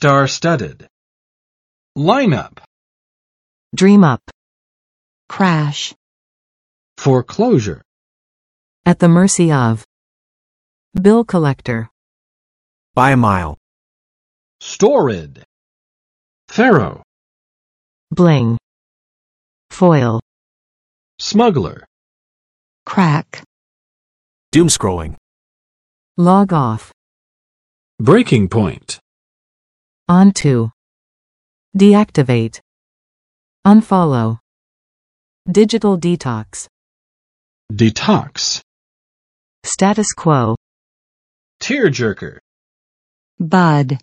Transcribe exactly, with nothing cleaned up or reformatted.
Star-studded. Lineup. Dream up. Crash. Foreclosure. At the mercy of. Bill collector. By a mile. Storid. Pharaoh. Bling. Foil. Smuggler. Crack. Doomscrolling. Log off. Breaking point. Onto. Deactivate. Unfollow. Digital detox. Detox. Status quo. Tearjerker. Bud.